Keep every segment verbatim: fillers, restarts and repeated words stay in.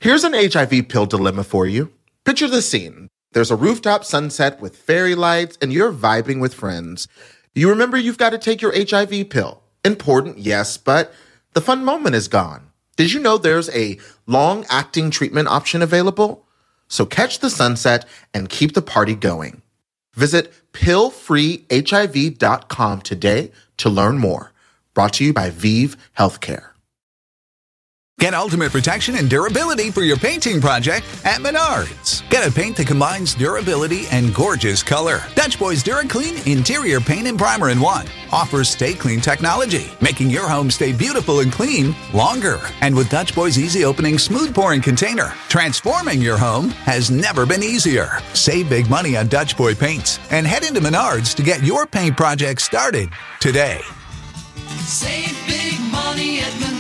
Here's an H I V pill dilemma for you. Picture the scene. There's a rooftop sunset with fairy lights, and you're vibing with friends. You remember you've got to take your H I V pill. Important, yes, but the fun moment is gone. Did you know there's a long-acting treatment option available? So catch the sunset and keep the party going. Visit pill free H I V dot com today to learn more. Brought to you by ViiV Healthcare. Get ultimate protection and durability for your painting project at Menards. Get a paint that combines durability and gorgeous color. Dutch Boys DuraClean Interior Paint and Primer in one offers Stay Clean technology, making your home stay beautiful and clean longer. And with Dutch Boys Easy Opening Smooth Pouring Container, transforming your home has never been easier. Save big money on Dutch Boy paints and head into Menards to get your paint project started today. Save big money at Menards.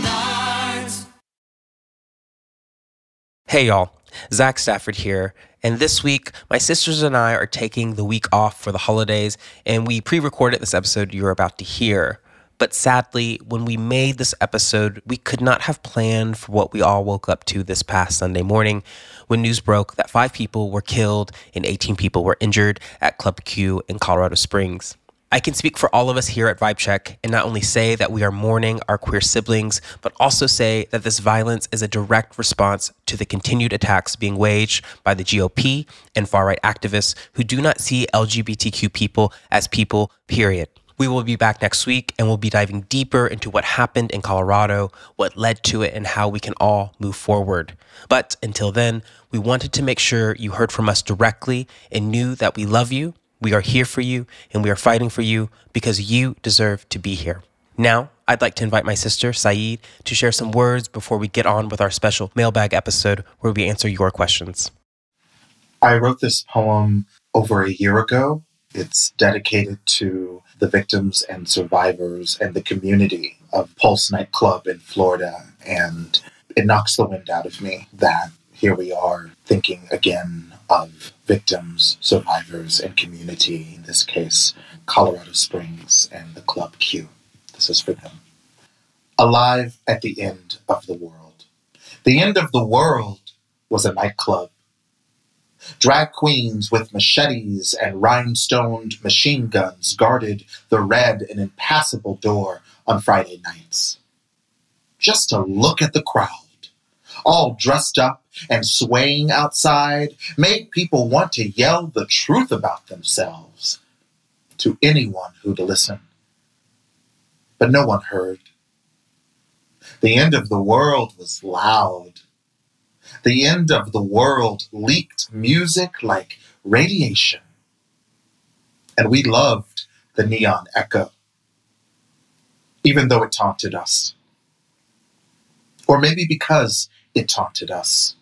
Hey y'all, Zach Stafford here, and this week my sisters and I are taking the week off for the holidays, and we pre-recorded this episode you're about to hear. But sadly, when we made this episode, we could not have planned for what we all woke up to this past Sunday morning when news broke that five people were killed and eighteen people were injured at Club Q in Colorado Springs. I can speak for all of us here at Vibe Check and not only say that we are mourning our queer siblings, but also say that this violence is a direct response to the continued attacks being waged by the G O P and far-right activists who do not see L G B T Q people as people, period. We will be back next week and we'll be diving deeper into what happened in Colorado, what led to it, and how we can all move forward. But until then, we wanted to make sure you heard from us directly and knew that we love you. We are here for you, and we are fighting for you because you deserve to be here. Now, I'd like to invite my sister, Saeed, to share some words before we get on with our special mailbag episode where we answer your questions. I wrote this poem over a year ago. It's dedicated to the victims and survivors and the community of Pulse nightclub in Florida. And it knocks the wind out of me that here we are thinking again of victims, survivors, and community, in this case, Colorado Springs and the Club Q. This is for them. Alive at the end of the world. The end of the world was a nightclub. Drag queens with machetes and rhinestoned machine guns guarded the red and impassable door on Friday nights. Just to look at the crowd, all dressed up and swaying outside, made people want to yell the truth about themselves to anyone who'd listen. But no one heard. The end of the world was loud. The end of the world leaked music like radiation. And we loved the neon echo, even though it taunted us. Or maybe because it taunted us.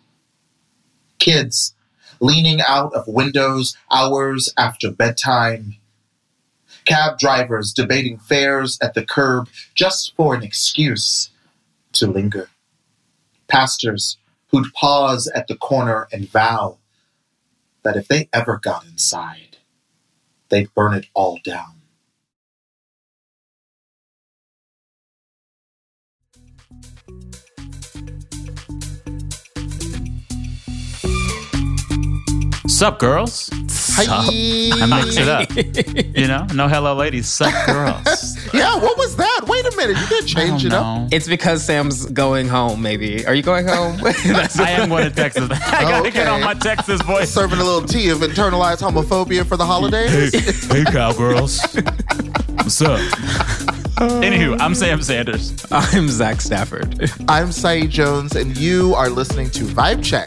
Kids leaning out of windows hours after bedtime. Cab drivers debating fares at the curb just for an excuse to linger. Pastors who'd pause at the corner and vow that if they ever got inside, they'd burn it all down. Sup, girls? Hi. I mix it up. You know, no hello ladies, sup, girls. Yeah, what was that? Wait a minute, you did change it up. It's because Sam's going home, maybe. Are you going home? I am going to Texas. I gotta Okay. get on my Texas voice. Serving a little tea of internalized homophobia for the holidays. Hey, hey cowgirls. What's up? Anywho, I'm Sam Sanders. I'm Zach Stafford. I'm Saeed Jones, and you are listening to Vibe Check.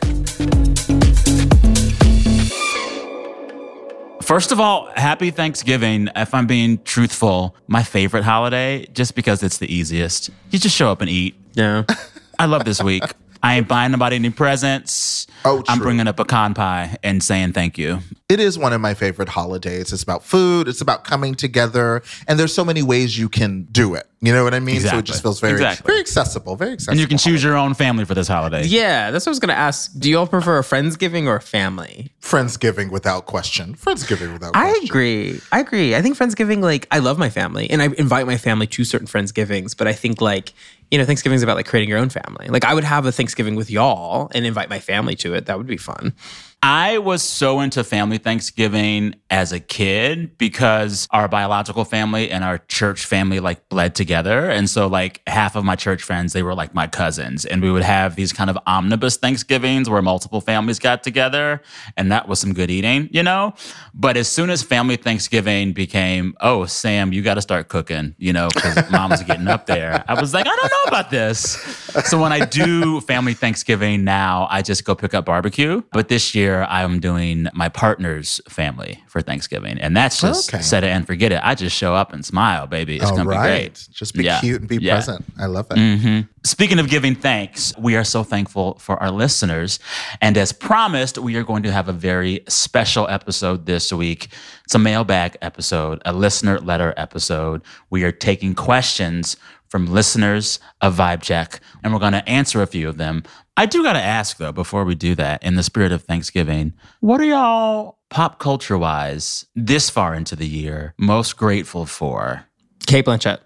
First of all, happy Thanksgiving. If I'm being truthful, my favorite holiday, just because it's the easiest. You just show up and eat. Yeah. I love this week. I ain't buying nobody any presents. Oh, I'm true. bringing a pecan pie and saying thank you. It is one of my favorite holidays. It's about food. It's about coming together. And there's so many ways you can do it. You know what I mean? Exactly. So it just feels very, Exactly. very accessible. Very accessible. And you can choose your own family for this holiday. Yeah, that's what I was going to ask. Do you all prefer a Friendsgiving or a family Friendsgiving without question. Friendsgiving without question. I agree. I agree. I think Friendsgiving, like, I love my family and I invite my family to certain Friendsgivings, but I think, like, you know, Thanksgiving is about, like, creating your own family. Like, I would have a Thanksgiving with y'all and invite my family to it. That would be fun. I was so into family Thanksgiving as a kid because our biological family and our church family like bled together. And so like half of my church friends, they were like my cousins. And we would have these kind of omnibus Thanksgivings where multiple families got together. And that was some good eating, you know? But as soon as family Thanksgiving became, oh, Sam, you got to start cooking, you know, because mom's getting up there. I was like, I don't know about this. So when I do family Thanksgiving now, I just go pick up barbecue. But this year, I'm doing my partner's family for Thanksgiving. And that's just Okay. set it and forget it. I just show up and smile, baby. It's All going to right. be great. Just be Yeah. cute and be Yeah. present. I love it. Mm-hmm. Speaking of giving thanks, we are so thankful for our listeners. And as promised, we are going to have a very special episode this week. It's a mailbag episode, a listener letter episode. We are taking questions from listeners of Vibe Check, and we're going to answer a few of them. I do got to ask, though, before we do that, in the spirit of Thanksgiving, what are y'all, pop culture-wise, this far into the year, most grateful for? Kate Blanchett.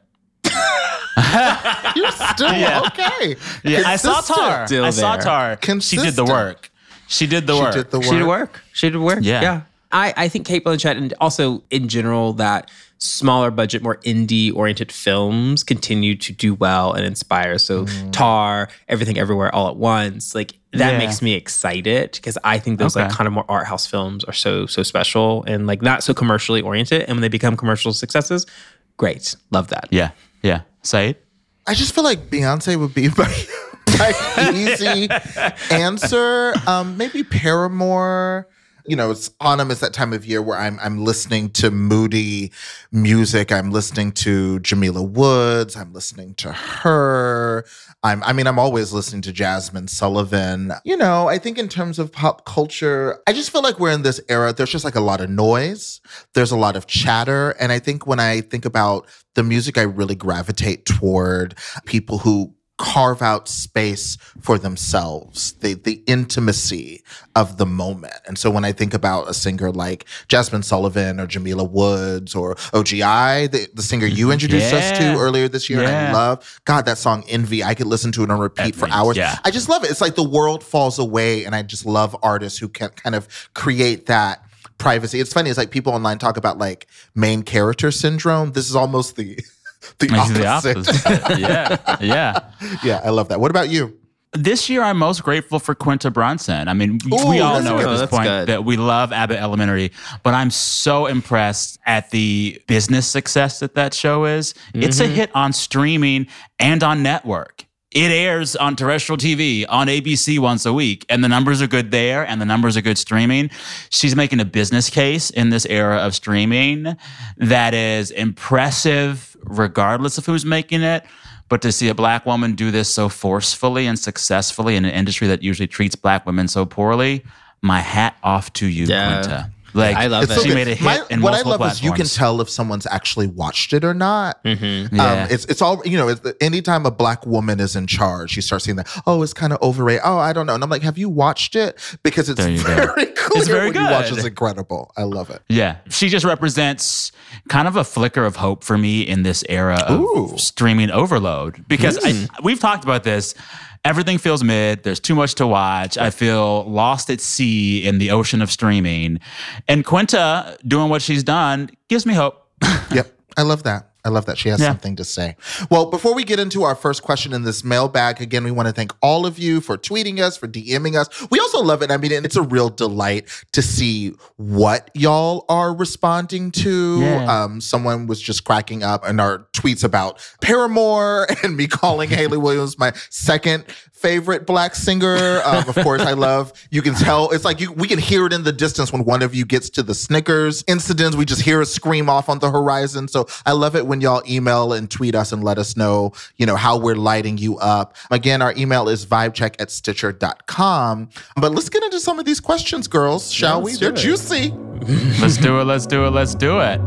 You're still Yeah. okay. Yeah, I saw Consistent. Tar. Still I saw there. Tar. She did the Consistent. work. She did the She work. did the work. She did work. She did work. Yeah. Yeah. I, I think Kate Blanchett, and also in general that smaller budget, more indie oriented films continue to do well and inspire. So Tar, Everything Everywhere All at Once, like that Yeah. makes me excited because I think those Okay. like kind of more art house films are so, so special and like not so commercially oriented. And when they become commercial successes, great. Love that. Yeah, yeah. Said? I just feel like Beyonce would be my, my easy answer. Um, maybe Paramore. You know, it's autumn is that time of year where I'm I'm listening to moody music. I'm listening to Jamila Woods. I'm listening to her. I'm I mean, I'm always listening to Jasmine Sullivan. You know, I think in terms of pop culture, I just feel like we're in this era. There's just like a lot of noise. There's a lot of chatter. And I think when I think about the music, I really gravitate toward people who carve out space for themselves, the the intimacy of the moment. And so when I think about a singer like Jasmine Sullivan or Jamila Woods or O G I, the, the singer you introduced us Yeah. to earlier this year, and I Yeah. love, God, that song Envy, I could listen to it on repeat for Envy, hours. yeah. I just love it. It's like the world falls away, and I just love artists who can kind of create that privacy. It's funny, it's like people online talk about like main character syndrome. This is almost the the It's opposite. the opposite. yeah, yeah. Yeah, I love that. What about you? This year, I'm most grateful for Quinta Brunson. I mean, we- Ooh, we all that's know good. at Oh, this that's point good. that we love Abbott Elementary, but I'm so impressed at the business success that that show is. It's a hit on streaming and on network. It airs on terrestrial T V on A B C once a week, and the numbers are good there, and the numbers are good streaming. She's making a business case in this era of streaming that is impressive, regardless of who's making it. But to see a black woman do this so forcefully and successfully in an industry that usually treats black women so poorly, my hat off to you, Yeah. Quinta. Like, I love It's it. so she good. made a hit My- in what I multiple love is you can platforms. tell if someone's actually watched it or not. Mm-hmm. Yeah. Um, it's it's all you know. It's, anytime a black woman is in charge, you start seeing that. Oh, it's kind of overrated. Oh, I don't know. And I'm like, have you watched it? Because it's There you go. very clear. It's very when you watch. good. It's incredible. I love it. Yeah. She just represents kind of a flicker of hope for me in this era of Ooh. streaming overload. Because I, we've talked about this. Everything feels mid. There's too much to watch. I feel lost at sea in the ocean of streaming. And Quinta doing what she's done gives me hope. Yep. I love that. I love that she has Yeah. something to say. Well, before we get into our first question in this mailbag, again, we want to thank all of you for tweeting us, for DMing us. We also love it. I mean, it's a real delight to see what y'all are responding to. Yeah. Um, someone was just cracking up in our tweets about Paramore and me calling Haley Williams my second favorite black singer. Um, of course, I love, you can tell, it's like you, we can hear it in the distance when one of you gets to the Snickers incidents. We just hear a scream off on the horizon. So I love it when y'all email and tweet us and let us know, you know, how we're lighting you up. Again, our email is vibecheck at stitcher dot com. But let's get into some of these questions, girls, shall we? let's They're do it. juicy. Let's do it. Let's do it. Let's do it.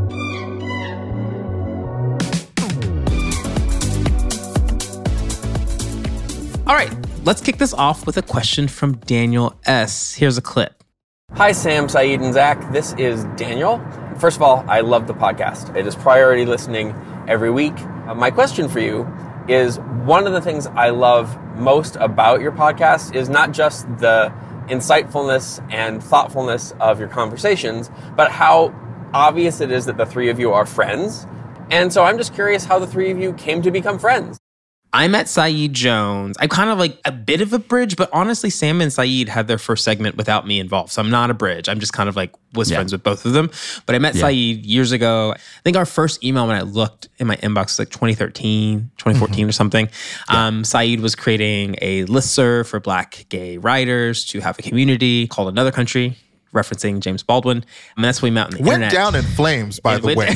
All right, let's kick this off with a question from Daniel S. Here's a clip. Hi, Sam, Saeed, and Zach. This is Daniel. First of all, I love the podcast. It is priority listening every week. Uh, my question for you is, one of the things I love most about your podcast is not just the insightfulness and thoughtfulness of your conversations, but how obvious it is that the three of you are friends. And so I'm just curious how the three of you came to become friends. I met Saeed Jones. I'm kind of like a bit of a bridge, but honestly, Sam and Saeed had their first segment without me involved. So I'm not a bridge. I'm just kind of like was yeah. friends with both of them. But I met yeah. Saeed years ago. I think our first email when I looked in my inbox was like twenty thirteen, twenty fourteen mm-hmm. or something. Yeah. Um, Saeed was creating a listserv for Black gay writers to have a community called Another Country, referencing James Baldwin. And that's when we met on the Went internet. Went down in flames, by it the went- way.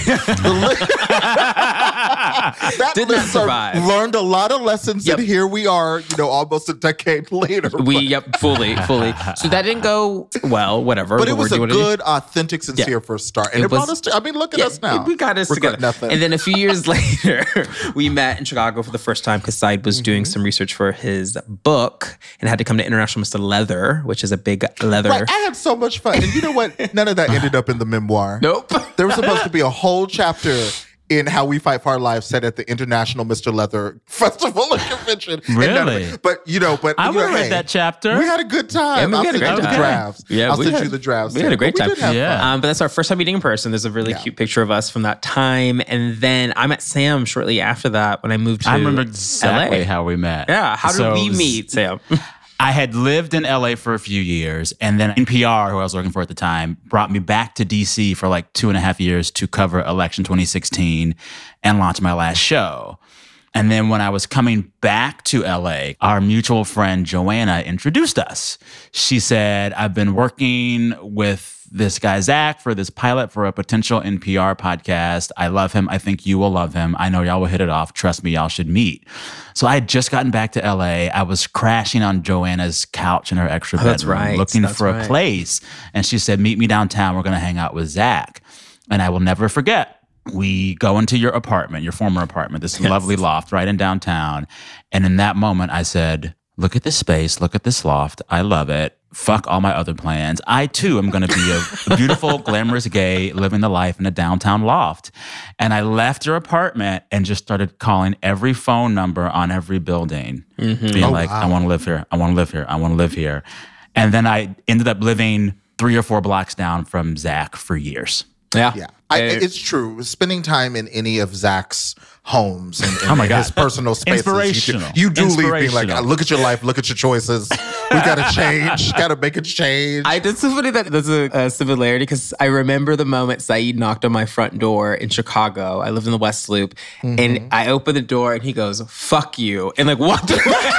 That Did not survive. Learned a lot of lessons, yep. and here we are, you know, almost a decade later. We, yep, fully, fully. So that didn't go well, whatever. But, but it was a good, authentic, sincere yeah. first start. And it, it was, brought us to, I mean, look at yeah, us now. We got us Regret together. Nothing. And then a few years later, we met in Chicago for the first time because Saeed was mm-hmm. doing some research for his book and had to come to International Mister Leather, which is a big leather. Right, I had so much fun. And you know what? None of that ended up in the memoir. Nope. There was supposed to be a whole chapter in How We Fight for Our Lives set at the International Mister Leather Festival and Convention. Really? And but, you know, but I you know, would have read hey, that chapter. We had a good time. Yeah, I'll we had a send great you time. the drafts. Yeah, I'll we send had, you the drafts. We had a great but time. We did have yeah. fun. Um, but that's our first time meeting in person. There's a really yeah. cute picture of us from that time. And then I met Sam shortly after that when I moved to I remember exactly L A. how we met. Yeah. How did so, we meet, Sam? I had lived in L A for a few years, and then N P R, who I was working for at the time, brought me back to D C for like two and a half years to cover election twenty sixteen and launch my last show. And then when I was coming back to L A, our mutual friend Joanna introduced us. She said, I've been working with this guy, Zach, for this pilot for a potential N P R podcast. I love him. I think you will love him. I know y'all will hit it off. Trust me, y'all should meet. So I had just gotten back to L A. I was crashing on Joanna's couch in her extra bedroom, oh, that's right. looking that's for right. a place. And she said, meet me downtown. We're going to hang out with Zach. And I will never forget. We go into your apartment, your former apartment, this yes. lovely loft right in downtown. And in that moment, I said, look at this space. Look at this loft. I love it. Fuck all my other plans. I, too, am going to be a beautiful, glamorous gay living the life in a downtown loft. And I left your apartment and just started calling every phone number on every building, mm-hmm. being oh, like, wow. I want to live here. I want to live here. I want to live here. And then I ended up living three or four blocks down from Zach for years. Yeah. Yeah. I, it's true. Spending time in any of Zach's homes and, and oh my in God. his personal spaces. Inspirational. You do, you do leave being like, look at your life, look at your choices. We got to change. Got to make a change. I did so funny that there's a, a similarity because I remember the moment Saeed knocked on my front door in Chicago. I lived in the West Loop. Mm-hmm. And I opened the door and he goes, fuck you. And like, what?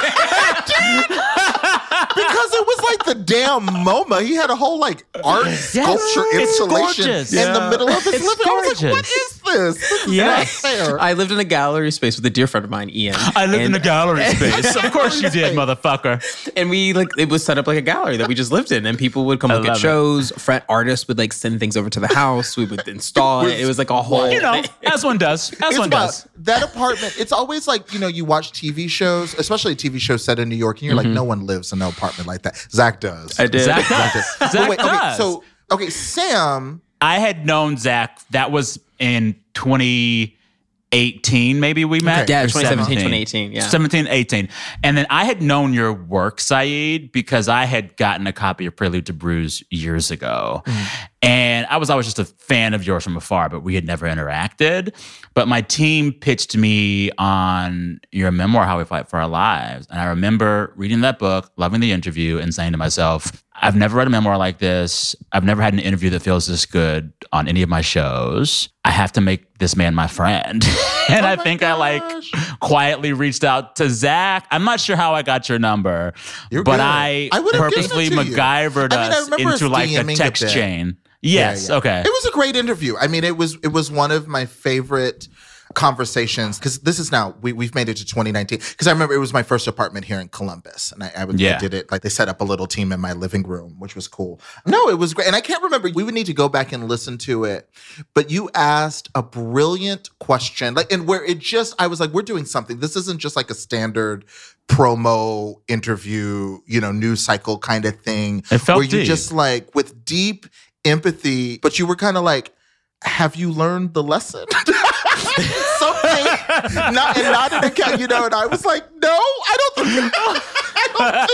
Because it was like the damn MoMA. He had a whole like art sculpture yes, installation in yeah. the middle of his it's living. Gorgeous. I was like, what is this? This is yes. not fair. I lived in a gallery space with a dear friend of mine, Ian. I lived and, in a gallery space. Of course you did, motherfucker. And we like it was set up like a gallery that we just lived in, and people would come I look at love shows. Friend artists would like send things over to the house. We would install it. It was like a whole, you know, as one does, as It's one about- does. That apartment, it's always like, you know, you watch T V shows, especially T V shows set in New York, and you're Mm-hmm. like, no one lives in an apartment like that. Zach does. I did. Zach does. But Zach wait, okay, does. so, okay, Sam. I had known Zach. That was in twenty eighteen, maybe we met. Okay. Yeah, Or twenty seventeen, twenty eighteen, yeah. seventeen, eighteen. And then I had known your work, Saeed, because I had gotten a copy of Prelude to Bruise years ago. Mm. And I was always just a fan of yours from afar, but we had never interacted. But my team pitched me on your memoir, How We Fight for Our Lives. And I remember reading that book, loving the interview, and saying to myself, I've never read a memoir like this. I've never had an interview that feels this good on any of my shows. I have to make this man my friend. and oh I think gosh. I like quietly reached out to Zach. I'm not sure how I got your number, You're but good. I, I would've purposely given it to you. MacGyvered I mean, I us remember us into like a DMing a text bit. chain. Yes. Yeah, yeah. Okay. It was a great interview. I mean, it was it was one of my favorite conversations because this is now we we've made it to twenty nineteen because I remember it was my first apartment here in Columbus and I, I, would, Yeah. I did it like they set up a little team in my living room, which was cool. No, it was great, and I can't remember. We would need to go back and listen to it, but you asked a brilliant question, like, and where it just I was like, we're doing something. This isn't just like a standard promo interview, you know, news cycle kind of thing. It felt where you deep. just like with deep empathy, but you were kind of like, have you learned the lesson? Something, not, and not in account, you know, and I was like, no, I don't think, I don't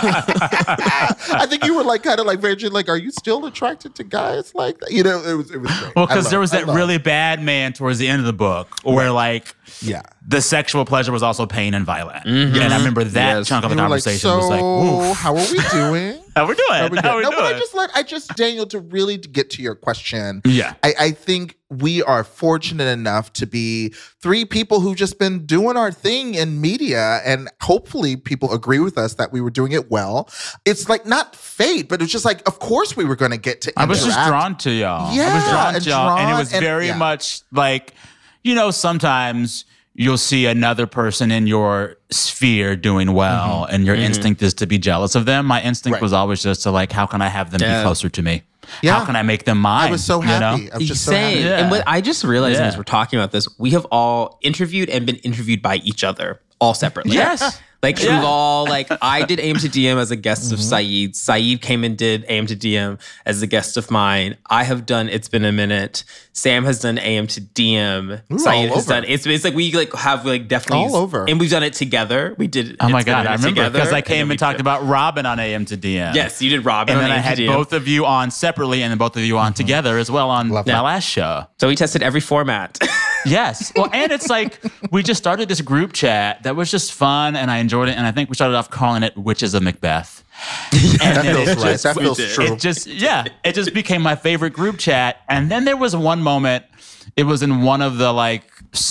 think, I think you were like, kind of like, very like, are you still attracted to guys like that? You know, it was, it was great. Well, because there was that really bad man towards the end of the book where like, yeah, the sexual pleasure was also pain and violent. Mm-hmm. And I remember that yes. chunk of the you conversation like, so, was like, woof. how are we doing? How we doing? How we doing? How we no, doing? but I just like, I just, Daniel, to really to get to your question. Yeah. I, I think we are fortunate enough to be three people who've just been doing our thing in media, and hopefully people agree with us that we were doing it well. It's like not fate, but it's just like, of course we were going to get to interact. I was just drawn to y'all. Yeah, I was drawn and to y'all. drawn, and it was and- very yeah. much like, you know, sometimes you'll see another person in your sphere doing well, Mm-hmm. and your mm-hmm. instinct is to be jealous of them. My instinct Right. was always just to like, how can I have them Yeah. be closer to me? Yeah. How can I make them mine? I was so you know? happy. I was just so Same. happy. Yeah. And what I just realized Yeah. as we're talking about this, we have all interviewed and been interviewed by each other, all separately. Yes. Like Yeah. we've all like I did A M to D M as a guest of Saeed. Saeed came and did A M to D M as a guest of mine. I have done It's Been a Minute. Sam has done A M to D M. Ooh, Saeed all has over. done it's it's like we like have like definitely All over. and we've done it together. We did Oh my It's Been a God, I Minute remember together, because I and came then and we talked did- about Robin on A M to D M. Yes, you did Robin And on then I A M to had D M. both of you on separately and then both of you on together as well on Love my that. last show. So we tested every format. Yes. Well, and it's like we just started this group chat that was just fun and I enjoyed it. And I think we started off calling it Witches of Macbeth. And That then feels it right. just- That feels did. true. It just, yeah, it just became my favorite group chat. And then there was one moment, it was in one of the like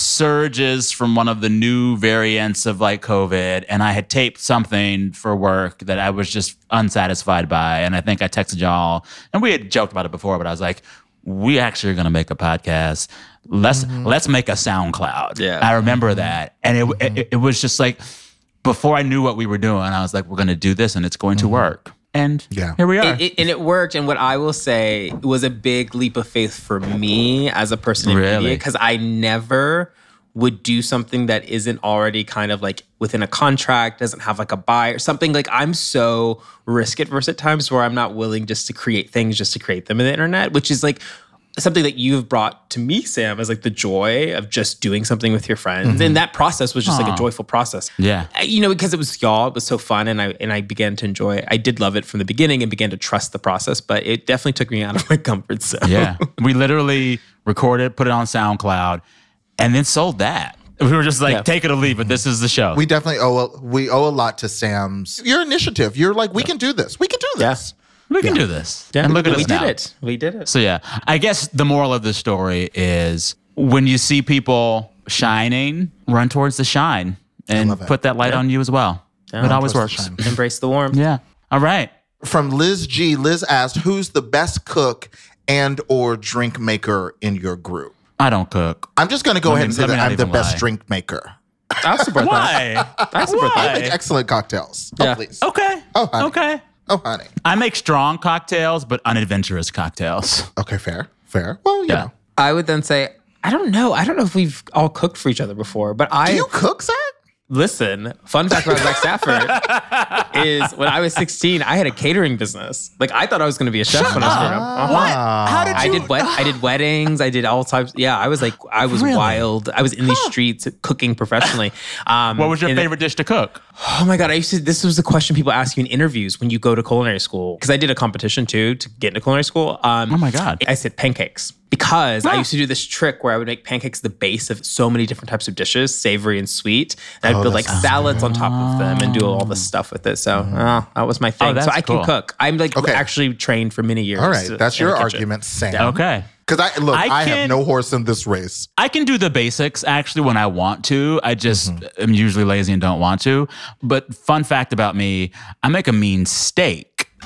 surges from one of the new variants of like COVID. And I had taped something for work that I was just unsatisfied by. And I think I texted y'all, and we had joked about it before, but I was like, we actually are going to make a podcast. Let's Mm-hmm. let's make a SoundCloud. Yeah. I remember that. And it, it it was just like, before I knew what we were doing, I was like, we're going to do this and it's going to work. And Yeah. here we are. It, it, and it worked. And what I will say was a big leap of faith for me as a person in Really? media, because I never would do something that isn't already kind of like within a contract, doesn't have like a buy or something. Like I'm so risk adverse at times where I'm not willing just to create things just to create them in the internet, which is like something that you've brought to me, Sam, is like the joy of just doing something with your friends. And that process was just like a joyful process. Yeah. I- You know, because it was y'all, it was so fun, and I and I began to enjoy it. I did love it from the beginning and began to trust the process, but it definitely took me out of my comfort zone. Yeah. We literally recorded, put it on SoundCloud, and then sold that. We were just like, Yeah. take it or leave it. This is the show. We definitely owe a, we owe a lot to Sam's your initiative. You're like, we can do this. We can do this. We can do this. And look at we us did now. it. We did it. So yeah, I guess the moral of the story is when you see people shining, run towards the shine and love it. put that light on you as well. It always towards works. the shine. Embrace the warmth. Yeah. All right. From Liz G, Liz asked, who's the best cook and or drink maker in your group? I don't cook. I'm just going to go Let ahead me- and say let me that not I'm the even best lie. drink maker. I support that. Why? I support I that. make excellent cocktails. Yeah. Oh, please. Okay. Oh, honey. Okay. Oh, honey. I make strong cocktails, but unadventurous cocktails. Okay, fair. Fair. Well, you Yeah. know. I would then say, I don't know. I don't know if we've all cooked for each other before, but I Do you cook, Zach? listen. Fun fact about Zach Stafford is when I was sixteen, I had a catering business. Like I thought I was going to be a chef when I was growing up. Uh-huh. What? How did I you? did wed- I did weddings. I did all types. Yeah, I was like, I was Really? wild. I was in these streets cooking professionally. Um, What was your and- favorite dish to cook? Oh my God. I used to, this was the question people ask you in interviews when you go to culinary school. Cause I did a competition too to get into culinary school. Um, Oh my God. I said pancakes because I used to do this trick where I would make pancakes the base of so many different types of dishes, savory and sweet. And I'd Oh, build that like sounds salads on top of them and do all this stuff with it. So uh, that was my thing. Oh, that's so I can cool. cook. I'm like Okay. actually trained for many years. All right. That's in your the kitchen. argument, Sam. Okay. Because I look, I I, have can- no horse in this race. I can do the basics actually when I want to. I just Mm-hmm. am usually lazy and don't want to. But fun fact about me, I make a mean steak.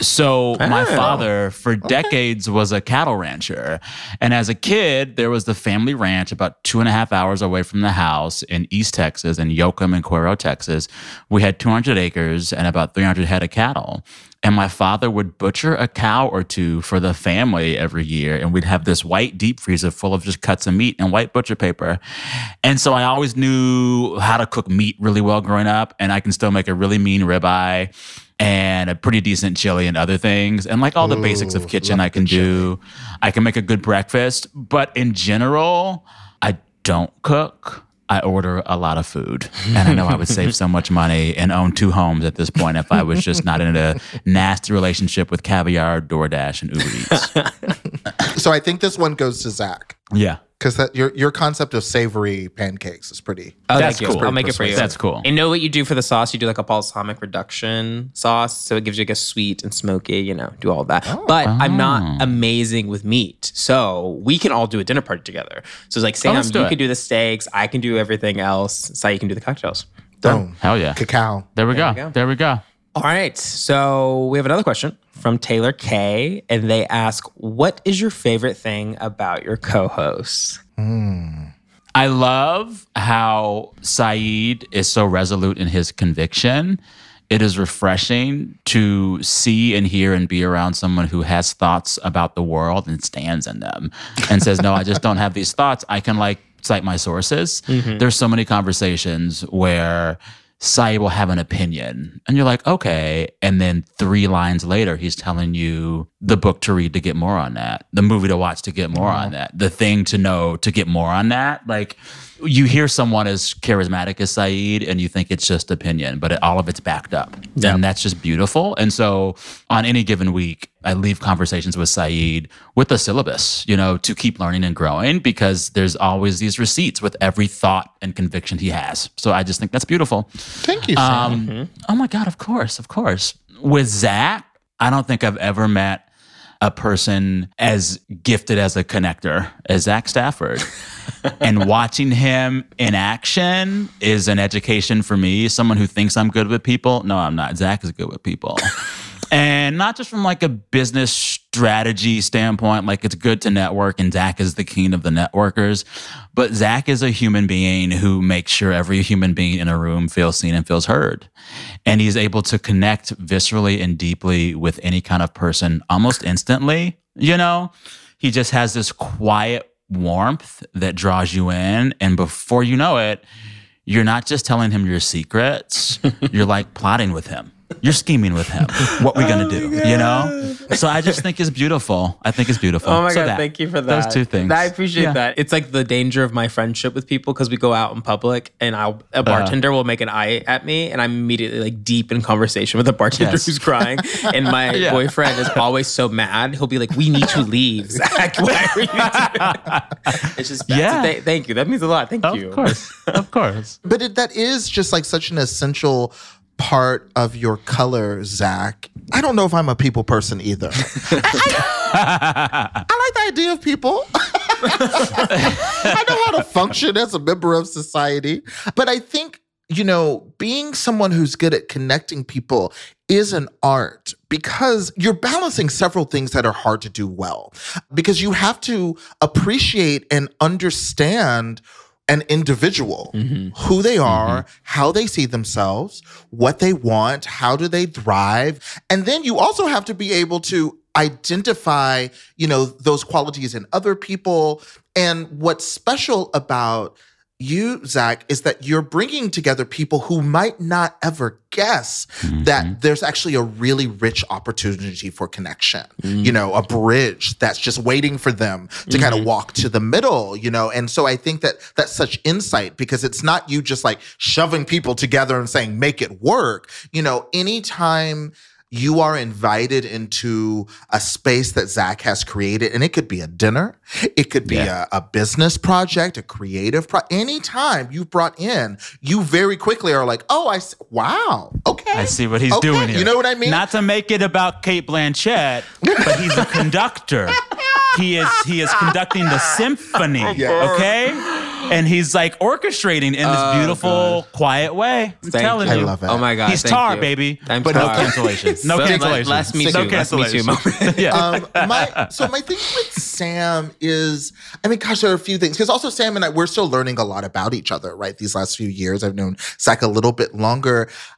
So my Oh. father for decades was a cattle rancher. And as a kid, there was the family ranch about two and a half hours away from the house in East Texas, in Yoakum and Cuero, Texas. We had two hundred acres and about three hundred head of cattle. And my father would butcher a cow or two for the family every year. And we'd have this white deep freezer full of just cuts of meat and white butcher paper. And so I always knew how to cook meat really well growing up. And I can still make a really mean ribeye. and a pretty decent chili and other things. And like all the Ooh, basics of kitchen love I can the do. I can make a good breakfast. But in general, I don't cook. I order a lot of food. And I know I would save so much money and own two homes at this point if I was just not in a nasty relationship with Caviar, DoorDash, and Uber Eats. So I think this one goes to Zach. Yeah. Because that your your concept of savory pancakes is pretty. Oh, That's thank you. cool. I'll make it for you. That's cool. And know what you do for the sauce? You do like a balsamic reduction sauce, so it gives you like a sweet and smoky. You know, do all of that. But I'm not amazing with meat, so we can all do a dinner party together. So it's like Sam, let's do you it. can do the steaks, I can do everything else. Sai can do the cocktails. Boom. Hell yeah. Cacao. There we go. we go. There we go. All right, so we have another question from Taylor K, and they ask, "What is your favorite thing about your co-hosts?" I love how Saeed is so resolute in his conviction. It is refreshing to see and hear and be around someone who has thoughts about the world and stands in them and says, no, I just don't have these thoughts. I can like cite my sources. Mm-hmm. There's so many conversations where Saeed will have an opinion and you're like, okay. And then three lines later, he's telling you the book to read to get more on that, the movie to watch to get more on that, the thing to know to get more on that. Like you hear someone as charismatic as Saeed and you think it's just opinion, but it, all of it's backed up. Yep. And that's just beautiful. And so on any given week, I leave conversations with Saeed with a syllabus, you know, to keep learning and growing because there's always these receipts with every thought and conviction he has. So I just think that's beautiful. Thank you, Sam. Um, Mm-hmm. Oh my God, of course, of course. With Zach, I don't think I've ever met a person as gifted as a connector as Zach Stafford. And watching him in action is an education for me. Someone who thinks I'm good with people. No, I'm not. Zach is good with people. And not just from like a business strategy standpoint, like it's good to network and Zach is the king of the networkers. But Zach is a human being who makes sure every human being in a room feels seen and feels heard. And he's able to connect viscerally and deeply with any kind of person almost instantly. You know, he just has this quiet warmth that draws you in. And before you know it, you're not just telling him your secrets, you're like plotting with him. You're scheming with him. What we gonna do? You know? So I just think it's beautiful. I think it's beautiful. Oh my So God, that, thank you for that. Those two things. I appreciate Yeah. that. It's like the danger of my friendship with people because we go out in public and I'll, a bartender will make an eye at me and I'm immediately like deep in conversation with a bartender Yes. who's crying. And my Yeah. boyfriend is always so mad. He'll be like, we need to leave, Zach. Why are you doing that? It's just, that's Yeah. a th- thank you. That means a lot. Thank Of you. course. Of course. But it, that is just like such an essential part of your color, Zach. I don't know if I'm a people person either. I, I, I like the idea of people. I know how to function as a member of society. But I think, you know, being someone who's good at connecting people is an art because you're balancing several things that are hard to do well. Because you have to appreciate and understand an individual, Mm-hmm. who they are, mm-hmm. how they see themselves, what they want, how do they thrive. And then you also have to be able to identify, you know, those qualities in other people. And what's special about you, Zach, is that you're bringing together people who might not ever guess mm-hmm. that there's actually a really rich opportunity for connection, mm-hmm. you know, a bridge that's just waiting for them to mm-hmm. kind of walk to the middle, you know? And so I think that that's such insight because it's not you just like shoving people together and saying, make it work. You know, anytime you are invited into a space that Zach has created, and it could be a dinner, it could be yeah. a, a business project, a creative project. Anytime you brought in, you very quickly are like, oh, I see, wow, okay. I see what he's okay. doing here. You know what I mean? Not to make it about Cate Blanchett, but he's a conductor. He is he is conducting the symphony, yes. okay? And he's like orchestrating in this oh, beautiful, God. quiet way. I'm thank telling you. you. I love it. Oh my God. He's thank tar, you. baby. I'm but tar. no cancellations. No So, cancellations. Last Me Too. No Last Me Too moment. yeah. Um, my, so my thing with Sam is, I mean, gosh, there are a few things. Because also Sam and I, we're still learning a lot about each other, right? These last few years, I've known Zach a little bit longer.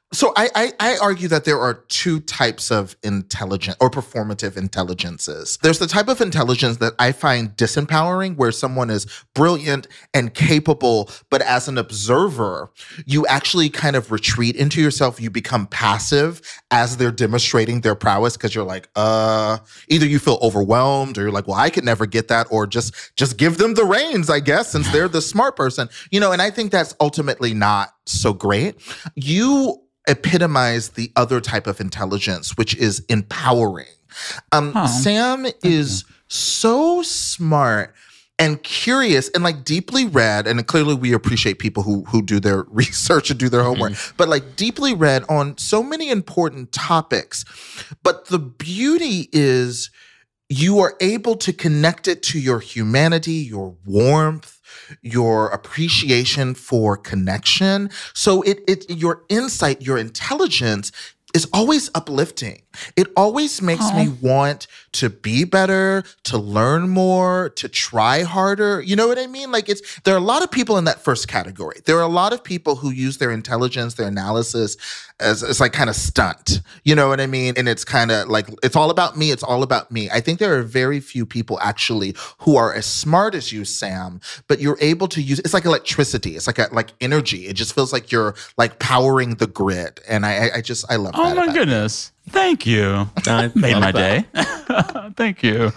So I, I, I argue that there are two types of intelligent or performative intelligences. There's the type of intelligence that I find disempowering, where someone is brilliant and capable, but as an observer, you actually kind of retreat into yourself. You become passive as they're demonstrating their prowess, because you're like, uh, either you feel overwhelmed or you're like, well, I could never get that, or just just give them the reins, I guess, since they're the smart person. You know, and I think that's ultimately not so great. You epitomize the other type of intelligence, which is empowering. Um, Oh, Sam is so smart and curious and like deeply read, and clearly we appreciate people who who do their research and do their homework, but like deeply read on so many important topics. But the beauty is you are able to connect it to your humanity, your warmth, your appreciation for connection. So it it your insight, your intelligence is always uplifting. It always makes Aw. me want to be better, to learn more, to try harder. You know what I mean? Like it's there are a lot of people in that first category. There are a lot of people who use their intelligence, their analysis as it's like kind of stunt. You know what I mean? And it's kind of like it's all about me, it's all about me. I think there are very few people actually who are as smart as you, Sam, but you're able to use it's like electricity. It's like a, like energy. It just feels like you're like powering the grid. And I I just I love that. Oh my about goodness. Thank you. I Made love my that. day. Thank you.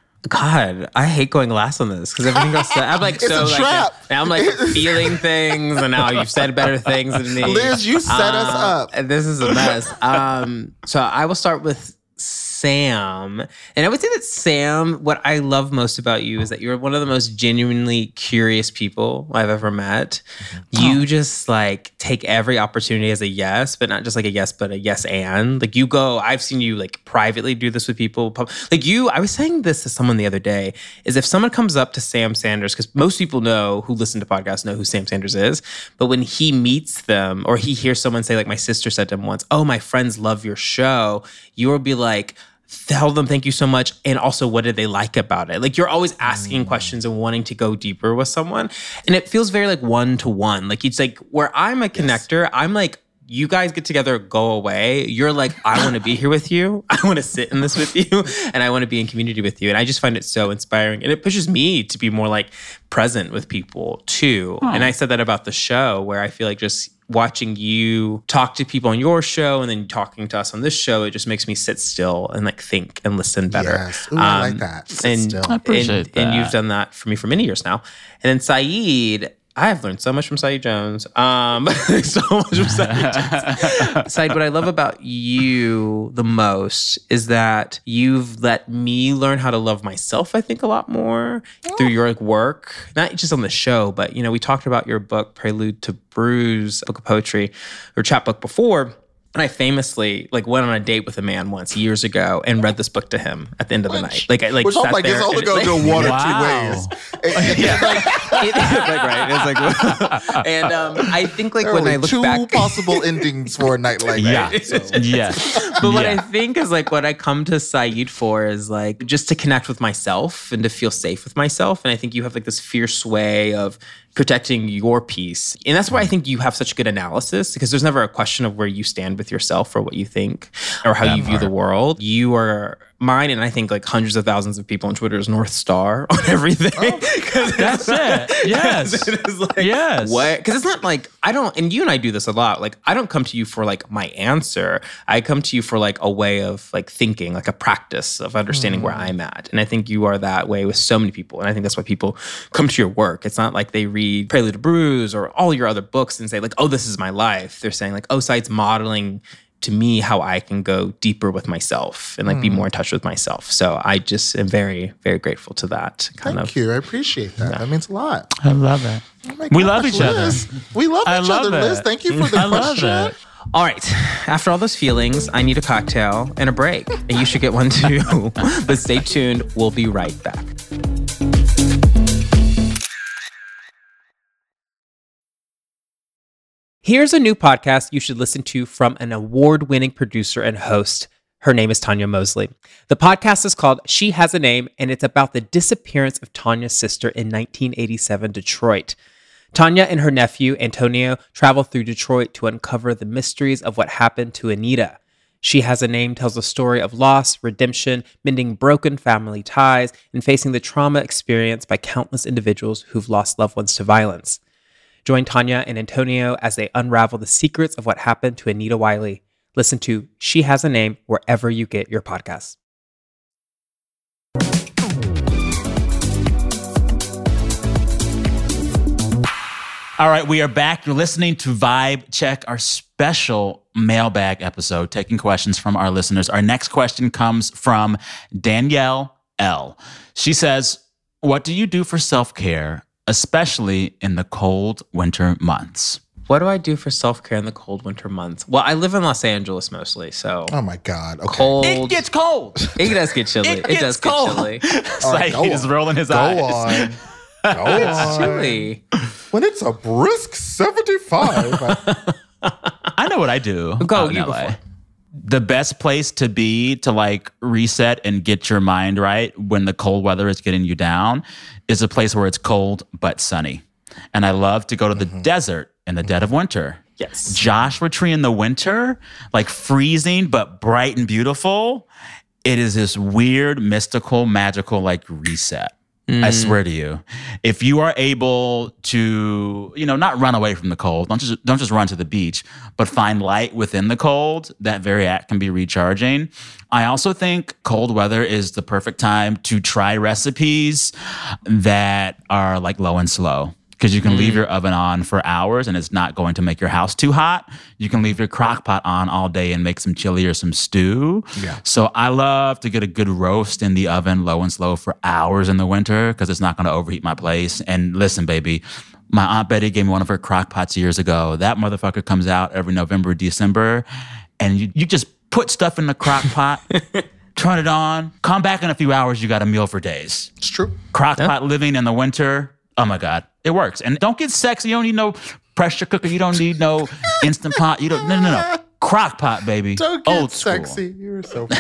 God, I hate going last on this because everything goes. So, I'm like It's so a like trap. now, now I'm like feeling things, and now you've said better things than me. Liz, you set us Um, up. and This is a mess. Um, so I will start with Sam, and I would say that Sam. What I love most about you is that you're one of the most genuinely curious people I've ever met. You just like take every opportunity as a yes, but not just like a yes, but a yes and. Like you go. I've seen you like privately do this with people. pub- Like you. I was saying this to someone the other day. Is if someone comes up to Sam Sanders, because most people know who listen to podcasts know who Sam Sanders is, but when he meets them or he hears someone say, like my sister said to him once, "Oh, my friends love your show," you will be like, tell them thank you so much. And also, what did they like about it? Like, you're always asking questions and wanting to go deeper with someone. And it feels very like one to one. Like, it's like where I'm a connector, I'm like, you guys get together, go away. You're like, I want to be here with you. I want to sit in this with you. And I want to be in community with you. And I just find it so inspiring. And it pushes me to be more like present with people too. And I said that about the show, where I feel like just watching you talk to people on your show and then talking to us on this show, it just makes me sit still and like think and listen better. Yes. Ooh, I like that. Sit and, still. I appreciate and, and that. you've done that for me for many years now. And then Saeed, I've learned so much from Saeed Jones. Um, so much from Saeed Jones. Saeed, what I love about you the most is that you've let me learn how to love myself, I think, a lot more through your like, work. Not just on the show, but, you know, we talked about your book, Prelude to Bruise, book of poetry, or chapbook before. And I famously like went on a date with a man once years ago and read this book to him at the end of the night. Like I like Which sat I'm like, there it's only and going to like- go one Wow. or two ways. And- yeah, like, it, like right. It's like, and um, I think like There are when only I look two back, possible endings for a night like Yeah. that. So. Yes. but what Yeah. I think is like what I come to Saeed for is like just to connect with myself and to feel safe with myself. And I think you have like this fierce way of protecting your peace. And that's why I think you have such good analysis, because there's never a question of where you stand with yourself or what you think or how you view the world. You are mine, and I think like hundreds of thousands of people on Twitter's North Star on everything. That's it. Yes. It is like, Yes. what? Because it's not like, I don't, and you and I do this a lot. Like, I don't come to you for like my answer. I come to you for like a way of like thinking, like a practice of understanding where I'm at. And I think you are that way with so many people. And I think that's why people come to your work. It's not like they read Prelude to Bruise or all your other books and say like, oh, this is my life. They're saying like, oh, Saeed's modeling to me how I can go deeper with myself and like be more in touch with myself. So I just am very, very grateful to that kind Thank of. you. I appreciate that. That means a lot. I love it. Oh my We gosh, love each other. Liz. We love I each love other, it. Liz. Thank you for the I love question. it. All right. After all those feelings, I need a cocktail and a break. And you should get one too. But stay tuned. We'll be right back. Here's a new podcast you should listen to from an award-winning producer and host. Her name is Tanya Mosley. The podcast is called She Has a Name, and it's about the disappearance of Tanya's sister in nineteen eighty-seven Detroit. Tanya and her nephew, Antonio, travel through Detroit to uncover the mysteries of what happened to Anita. She Has a Name tells a story of loss, redemption, mending broken family ties, and facing the trauma experienced by countless individuals who've lost loved ones to violence. Join Tanya and Antonio as they unravel the secrets of what happened to Anita Wiley. Listen to She Has a Name wherever you get your podcasts. All right, we are back. You're listening to Vibe Check, our special mailbag episode, taking questions from our listeners. Our next question comes from Danielle L. She says, what do you do for self-care, especially in the cold winter months? What do I do for self-care in the cold winter months? Well, I live in Los Angeles mostly, so... Oh, my God. Okay. Cold. It gets cold. It does get chilly. It, it gets does cold. get chilly. It's All right, like he's on. rolling his Go eyes. on. Go It's on. chilly. When it's a brisk seventy-five. I- I know what I do. Go, out in you L A. before. The best place to be to like reset and get your mind right when the cold weather is getting you down is a place where it's cold but sunny. And I love to go to the Mm-hmm. desert in the dead of winter. Yes. Joshua Tree in the winter, like freezing but bright and beautiful. It is this weird, mystical, magical like reset. I swear to you, if you are able to, you know, not run away from the cold, don't just don't just run to the beach, but find light within the cold, that very act can be recharging. I also think cold weather is the perfect time to try recipes that are like low and slow. Because you can leave your oven on for hours and it's not going to make your house too hot. You can leave your crock pot on all day and make some chili or some stew. Yeah. So I love to get a good roast in the oven, low and slow, for hours in the winter because it's not going to overheat my place. And listen, baby, my Aunt Betty gave me one of her crock pots years ago. That motherfucker comes out every November, December, and you, you just put stuff in the crock pot, turn it on, come back in a few hours, you got a meal for days. It's true. Crock pot living in the winter. Oh my God, it works. And don't get sexy. You don't need no pressure cooker. You don't need no Instant Pot. You don't, no, no, no. Crock pot, baby. Don't get Old school. sexy. You're so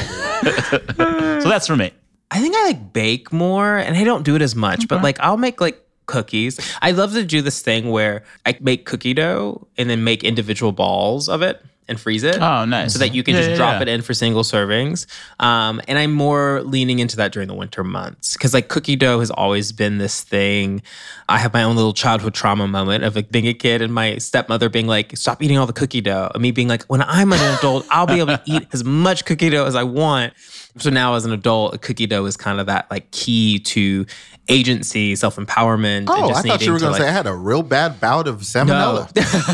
funny. So that's for me. I think I like bake more, and I don't do it as much, but like I'll make like cookies. I love to do this thing where I make cookie dough and then make individual balls of it and freeze it. Oh, nice. So that you can Yeah, just yeah, drop yeah. it in for single servings. Um, and I'm more leaning into that during the winter months because like cookie dough has always been this thing. I have my own little childhood trauma moment of like being a kid and my stepmother being like, stop eating all the cookie dough. And me being like, when I'm an adult, I'll be able to eat as much cookie dough as I want. So now as an adult, a cookie dough is kind of that like key to agency, self-empowerment. and Oh, just I thought you needing were going to like, say I had a real bad bout of salmonella.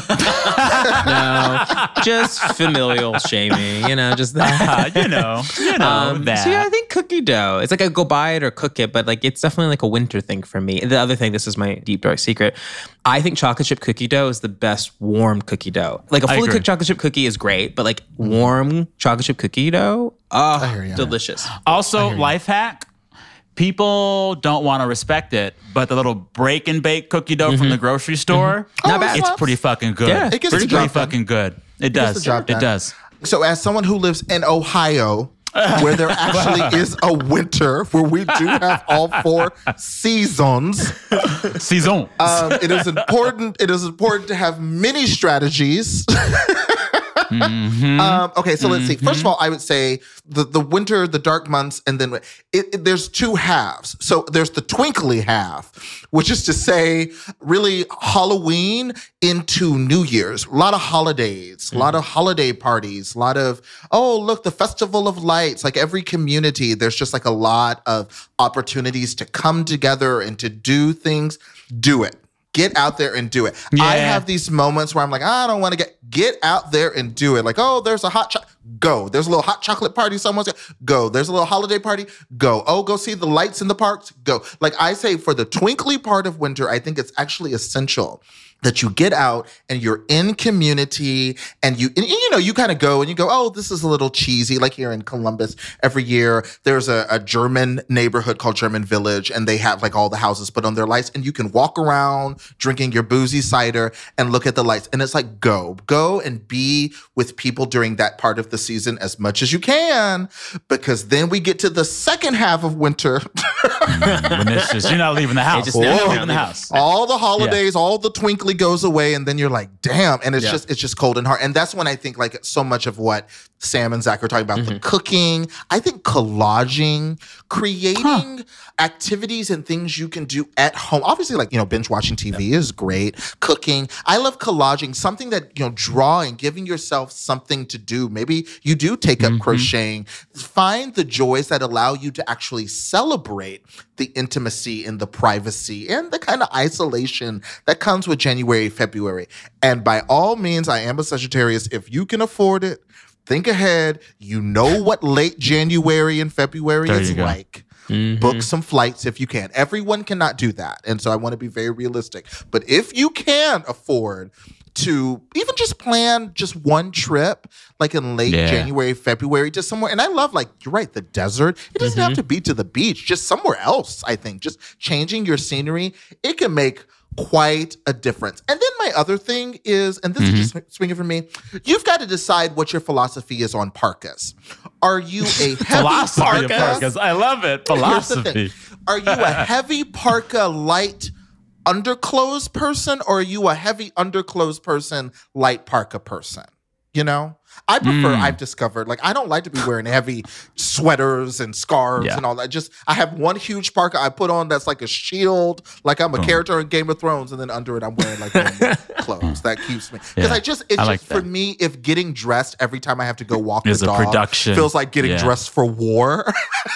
no, just familial shaming, you know, just that. Uh, you know, you know Um, that. So yeah, I think cookie dough. It's like I go buy it or cook it, but like it's definitely like a winter thing for me. And the other thing, this is my deep dark secret. I think chocolate chip cookie dough is the best warm cookie dough. Like a I fully agree. cooked chocolate chip cookie is great, but like warm chocolate chip cookie dough, oh, hear ya. delicious. Also, life hack. People don't want to respect it, but the little break and bake cookie dough from the grocery store, Not Oh, bad. it's slaps. pretty fucking good. Yeah. It gets pretty, the job pretty done. fucking good. It gets does. the job It done. does. So, as someone who lives in Ohio, where there actually is a winter, where we do have all four seasons, Saison. um, it is important. It is important to have many strategies. Mm-hmm. um, okay, so let's see. First of all, I would say the, the winter, the dark months, and then it, it, there's two halves. So there's the twinkly half, which is to say, really Halloween into New Year's. A lot of holidays, a lot of holiday parties, a lot of, oh, look, the Festival of Lights. Like every community, there's just like a lot of opportunities to come together and to do things. Do it. Get out there and do it. I Yeah. have these moments where I'm like, I don't want to get, get out there and do it. Like, oh, there's a hot chocolate, go. There's a little hot chocolate party someone's got, go. There's a little holiday party, go. Oh, go see the lights in the parks, go. Like I say, for the twinkly part of winter, I think it's actually essential that you get out and you're in community and you, and, you know, you kind of go and you go, oh, this is a little cheesy. Like here in Columbus, every year there's a, a German neighborhood called German Village, and they have like all the houses put on their lights, and you can walk around drinking your boozy cider and look at the lights. And it's like, go, go and be with people during that part of the season as much as you can, because then we get to the second half of winter Mm, when it's just, you're not leaving the house. just You're never not leaving leaving the house. All the holidays, all the twinkly goes away, and then you're like, damn. And it's Yeah. just it's just cold and hard. And that's when I think like so much of what Sam and Zach are talking about, Mm-hmm. the cooking, I think collaging, creating activities and things you can do at home. Obviously, like, you know, binge watching T V is great. Cooking. I love collaging, something that, you know, drawing, giving yourself something to do. Maybe you do take up crocheting. Find the joys that allow you to actually celebrate the intimacy and the privacy and the kind of isolation that comes with January, February. And by all means, I am a Sagittarius. If you can afford it, think ahead. You know what late January and February There is you go. like. Book some flights if you can. Everyone cannot do that. And so I want to be very realistic. But if you can afford to even just plan just one trip, like in late Yeah. January, February, just somewhere. And I love, like, you're right, the desert. It doesn't have to be to the beach, just somewhere else, I think. Just changing your scenery, it can make quite a difference. And then my other thing is, and this is just swinging for me, you've got to decide what your philosophy is on parkas. Are you a heavy Philosophy of parka? parkas. I love it. Here's the Philosophy. thing. Are you a heavy parka, light underclothes person, or are you a heavy underclothes person, light parka person? You know? I prefer, Mm. I've discovered, like, I don't like to be wearing heavy sweaters and scarves Yeah. and all that. Just, I have one huge parka I put on that's like a shield, like I'm a Boom. character in Game of Thrones, and then under it I'm wearing like normal clothes. That keeps me. Because Yeah. I just, it's I like just, for that. me, if getting dressed every time I have to go walk Is the a dog production. feels like getting Yeah. dressed for war,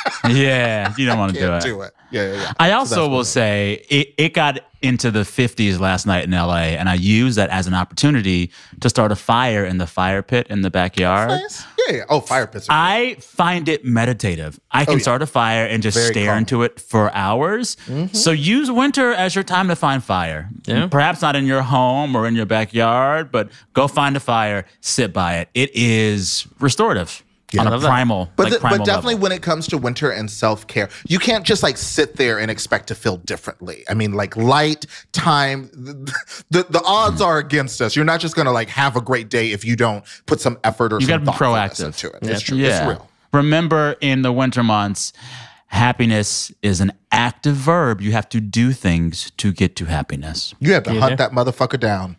Yeah, you don't want to do can't it. do it. Yeah, yeah, yeah. I So also that's will what- say it, it got into the fifties last night in L A, and I used that as an opportunity to start a fire in the fire pit in the backyard. Nice. Yeah, yeah. Oh, fire pits. Are I find it meditative. I can Oh, yeah. start a fire and just Very stare calming. into it for hours. So use winter as your time to find fire. Yeah. Perhaps not in your home or in your backyard, but go find a fire, sit by it. It is restorative on I a love that. primal, But, like the- primal but definitely level. when it comes to winter and self-care, you can't just like sit there and expect to feel differently. I mean, like light time, the, the, the odds are against us. You're not just going to like have a great day if you don't put some effort or You some gotta be thoughtfulness proactive. into it. It's true. It's Yeah. real. Remember, in the winter months, happiness is an active verb. You have to do things to get to happiness. You have to hunt that motherfucker down.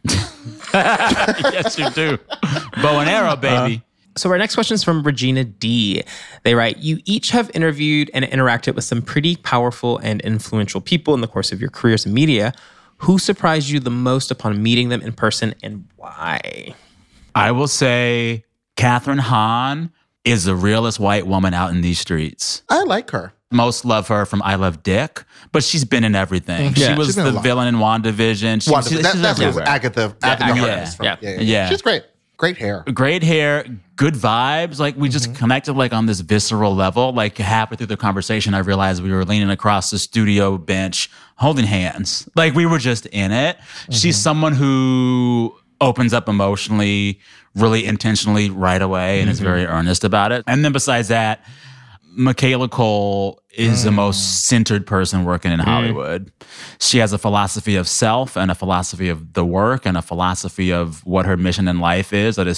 Yes, you do. Bow and arrow, baby. So our next question is from Regina D. They write, you each have interviewed and interacted with some pretty powerful and influential people in the course of your careers in media. Who surprised you the most upon meeting them in person, and why? I will say Catherine Hahn is the realest white woman out in these streets. I like her. Most love her from I Love Dick, but she's been in everything. Yeah, she was she's been in a the lot. villain in WandaVision. She, Wanda, she- that, she's that's what it was. everywhere. Agatha, Agatha yeah, Harkness from- yeah, yeah, yeah, yeah. She's great. Great hair. Great hair, good vibes. Like we just connected like on this visceral level. Like halfway through the conversation, I realized we were leaning across the studio bench holding hands. Like we were just in it. She's someone who opens up emotionally, really intentionally right away and is very earnest about it. And then besides that, Michaela Cole is the most centered person working in Hollywood. She has a philosophy of self and a philosophy of the work and a philosophy of what her mission in life is that is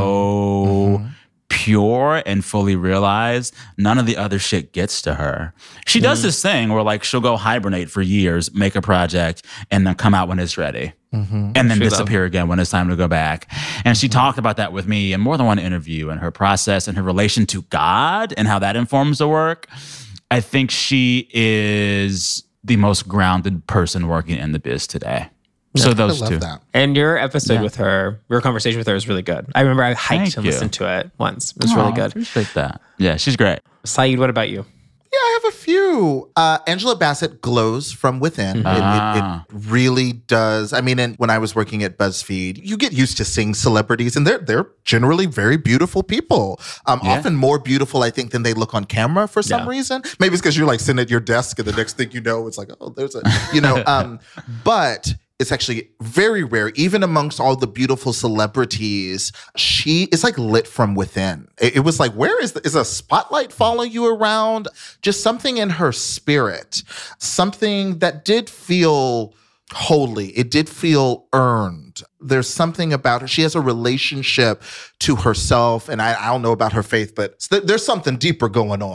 so pure and fully realized. None of the other shit gets to her. She does this thing where like she'll go hibernate for years, make a project, and then come out when it's ready. And then disappear again when it's time to go back. And she talked about that with me in more than one interview and her process and her relation to God and how that informs the work. I think she is the most grounded person working in the biz today. So I those love two. that. And your episode with her, your conversation with her is really good. I remember I hiked Thank and you. listened to it once. It was Aw, really I good. appreciate that. Yeah, she's great. Saeed, what about you? Yeah, I have a few. Uh, Angela Bassett glows from within. It, it, Ah. it really does. I mean, and when I was working at BuzzFeed, you get used to seeing celebrities, and they're they're generally very beautiful people. Um, Yeah. Often more beautiful, I think, than they look on camera for some Yeah. reason. Maybe it's because you're like sitting at your desk, and the next thing you know, it's like, oh, there's a, you know. Um, but it's actually very rare, even amongst all the beautiful celebrities. She is like lit from within. It, it was like, where is the, is a spotlight following you around? Just something in her spirit, something that did feel holy. It did feel earned. There's something about her. She has a relationship to herself, and I, I don't know about her faith, but th- there's something deeper going on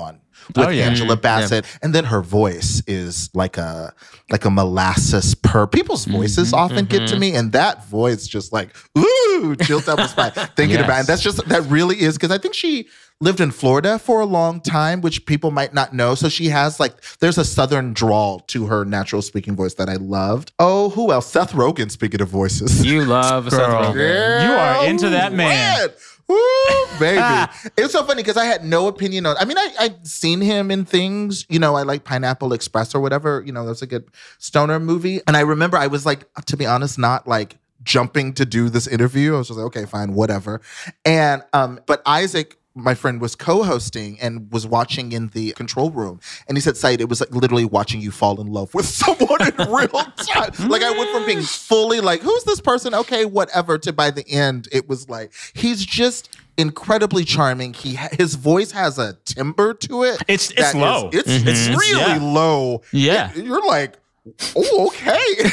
with Oh, yeah. Angela Mm, Bassett. And then her voice is like a like a molasses purr. People's voices Mm-hmm, often get to me, and that voice just like, ooh, chills down my spine thinking Yes. about it. And that's just, that really is, because I think she lived in Florida for a long time, which people might not know. So she has like, there's a southern drawl to her natural speaking voice that I loved. Oh, who else? Seth Rogen, speaking of voices. You love Seth Girl. Rogen. You are into that man. Red. Woo, baby. It's so funny because I had no opinion on, I mean, I, I'd seen him in things, you know, I like Pineapple Express or whatever, you know, that's a good stoner movie. And I remember I was like, to be honest, not like jumping to do this interview. I was just like, okay, fine, whatever. And, um, but Isaac, my friend, was co-hosting and was watching in the control room. And he said, Said, it was like literally watching you fall in love with someone in real time. Like I went from being fully like, who's this person? Okay, whatever, to by the end, it was like, he's just incredibly charming. He ha- His voice has a timbre to it. It's- it's that is- low. it's Mhm. it's It's- really yeah. low. Yeah. It- you're like, oh, okay.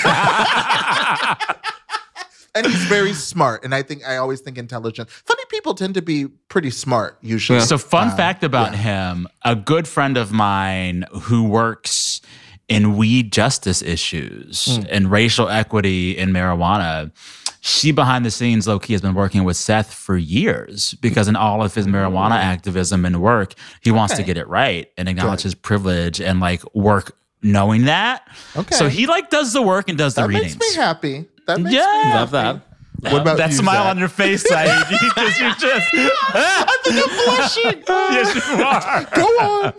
And he's very smart. And I think, I always think intelligent. Funny people tend to be pretty smart usually. So, fun Uh, fact about him, a good friend of mine who works in weed justice issues Mm. and racial equity in marijuana, she behind the scenes, low-key, has been working with Seth for years because in all of his marijuana activism and work, he wants to Okay. get it right and acknowledge Good. his privilege and like work knowing that. Okay. So he like does the work and does the That readings. makes me happy. That makes Yeah. me happy. Love that. What about that you, smile Zach? on your face, Saeed. Because you're just. I think I'm blushing. Yes, you are. Go on.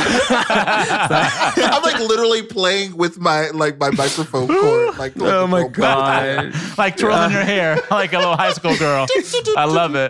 I'm like literally playing with my like my microphone cord. Like, Oh my God. Like twirling your hair like a little high school girl. I love it.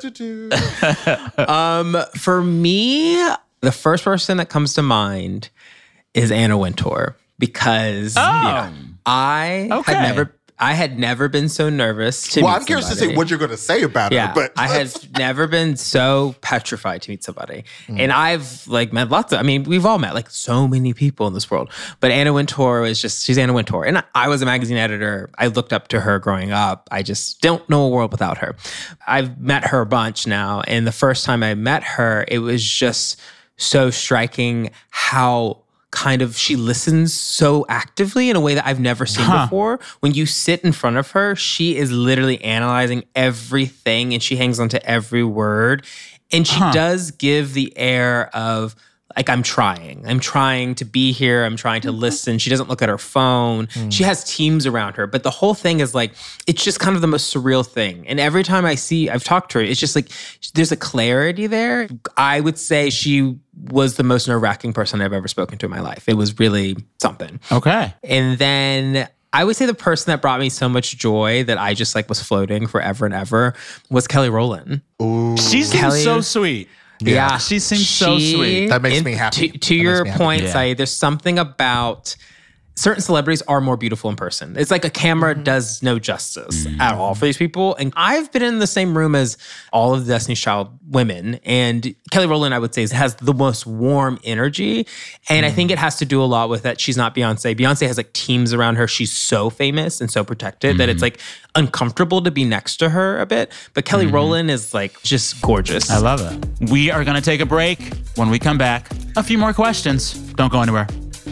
Um, for me, the first person that comes to mind is Anna Wintour because Oh. yeah, I Okay. had never I had never been so nervous to Well, meet I'm curious to somebody. see what you're going to say about Yeah, her. But I had never been so petrified to meet somebody. And I've like met lots of, I mean, we've all met like so many people in this world. But Anna Wintour was just, she's Anna Wintour. And I, I was a magazine editor. I looked up to her growing up. I just don't know a world without her. I've met her a bunch now. And the first time I met her, it was just so striking how kind of she listens so actively in a way that I've never seen Huh. before. When you sit in front of her, she is literally analyzing everything and she hangs on to every word. And she Huh. does give the air of like, I'm trying. I'm trying to be here. I'm trying to listen. She doesn't look at her phone. She has teams around her. But the whole thing is like, it's just kind of the most surreal thing. And every time I see, I've talked to her, it's just like, there's a clarity there. I would say she was the most nerve-wracking person I've ever spoken to in my life. It was really something. Okay. And then I would say the person that brought me so much joy that I just like was floating forever and ever was Kelly Rowland. She seems Kelly- so sweet. Yeah. She seems so She- sweet. That makes and me happy. To, to That your makes me happy. point, Yeah. Saeed, there's something about certain celebrities are more beautiful in person. It's like a camera Mm-hmm. does no justice at all for these people. And I've been in the same room as all of the Destiny's Child women. And Kelly Rowland, I would say, has the most warm energy. And I Mm. think it has to do a lot with that she's not Beyonce. Beyonce has like teams around her. She's so famous and so protected that it's like uncomfortable to be next to her a bit. But Kelly Rowland is like just gorgeous. I love it. We are going to take a break. When we come back, a few more questions. Don't go anywhere.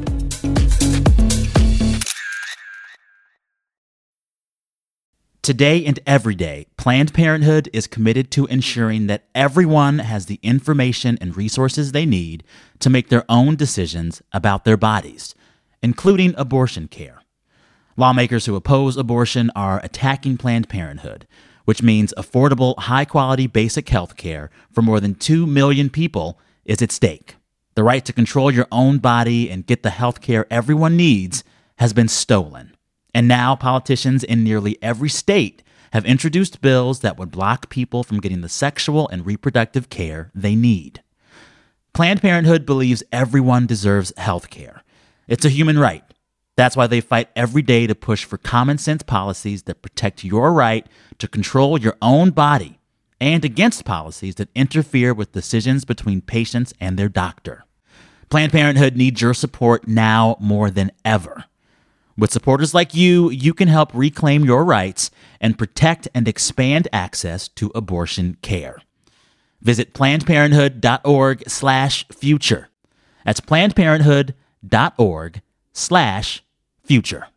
Today and every day, Planned Parenthood is committed to ensuring that everyone has the information and resources they need to make their own decisions about their bodies, including abortion care. Lawmakers who oppose abortion are attacking Planned Parenthood, which means affordable, high-quality basic health care for more than two million people is at stake. The right to control your own body and get the health care everyone needs has been stolen. And now politicians in nearly every state have introduced bills that would block people from getting the sexual and reproductive care they need. Planned Parenthood believes everyone deserves health care. It's a human right. That's why they fight every day to push for common sense policies that protect your right to control your own body and against policies that interfere with decisions between patients and their doctor. Planned Parenthood needs your support now more than ever. With supporters like you, you can help reclaim your rights and protect and expand access to abortion care. Visit plannedparenthood.org slash future. That's plannedparenthood.org slash future.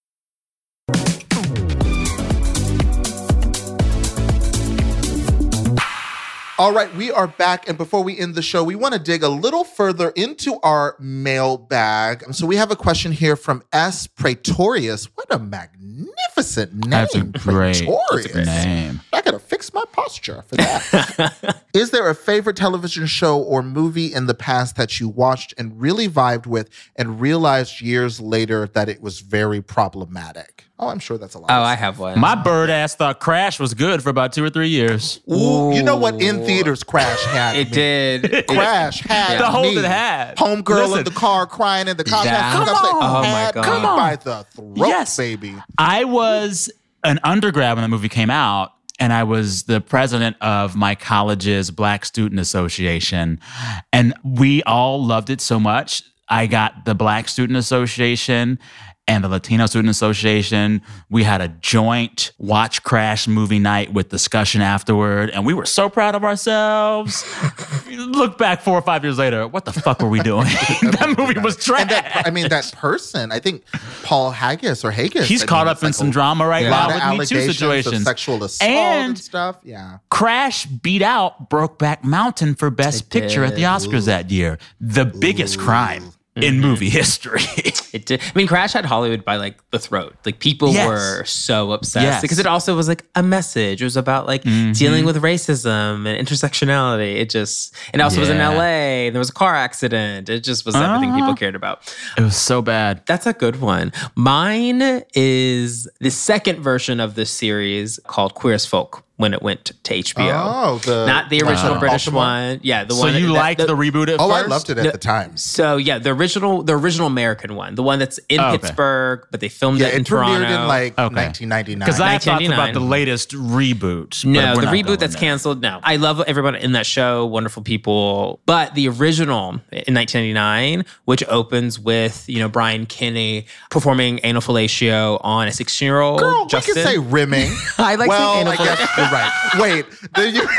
All right, we are back. And before we end the show, we want to dig a little further into our mailbag. So we have a question here from S. Praetorius. What a magnificent name. That's a great Praetorius. name. I got to fix my posture for that. Is there a favorite television show or movie in the past that you watched and really vibed with and realized years later that it was very problematic? Oh, I'm sure that's a lot. Oh, of I stuff. have one. My bird ass thought Crash was good for about two or three years. Ooh, you know what? In theaters, Crash had It me. did. Crash had The whole me. it had. Homegirl Listen. in the car crying in the car. That- Come Come on. Oh, my had God. me Come on. by the throat, Yes. baby. I was an undergrad when the movie came out, and I was the president of my college's Black Student Association. And we all loved it so much. I got the Black Student Association and the Latino Student Association. We had a joint watch Crash movie night with discussion afterward, and we were so proud of ourselves. Look back four or five years later, what the fuck were we doing? That movie was trash. And that, I mean, that person, I think Paul Haggis or Haggis. He's I caught mean, up it's in like some a drama right lot now of with Me Too allegations of situations. sexual assault and, And stuff. Yeah. Crash beat out Brokeback Mountain for Best It Picture at the did. Oscars that year. The biggest crime in movie history. It did. I mean, Crash had Hollywood by like the throat. Like people Yes. were so obsessed Yes. because it also was like a message. It was about like dealing with racism and intersectionality. It just, and it also was in Yeah. L A. And there was a car accident. It just was everything Uh-huh. people cared about. It was so bad. That's a good one. Mine is the second version of this series called Queer as Folk when it went to H B O. Oh, the Not the original Wow. British Baltimore? one. Yeah, the So one. you that- liked that- the reboot at Oh, first? I loved it at No. the time. So yeah, the original, the original American one, the one that's in Oh, okay. Pittsburgh, but they filmed Yeah, it in it premiered Toronto. in like Okay. nineteen ninety-nine. Because I have thoughts about nineteen ninety-nine. the latest reboot. but No, we're the not reboot going that's there. canceled. No, I love everyone in that show. Wonderful people. But the original in nineteen ninety-nine, which opens with you know Brian Kinney performing anal fellatio on a sixteen-year-old Girl, Justin. we can say rimming. I like well, saying I anal guess you're right. Wait, then you.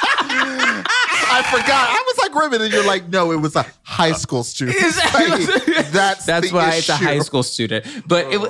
I forgot. I was like rimming, and you're like, no, it was a high school student. Like, that's That's the why it's a issue. high school student. But it was.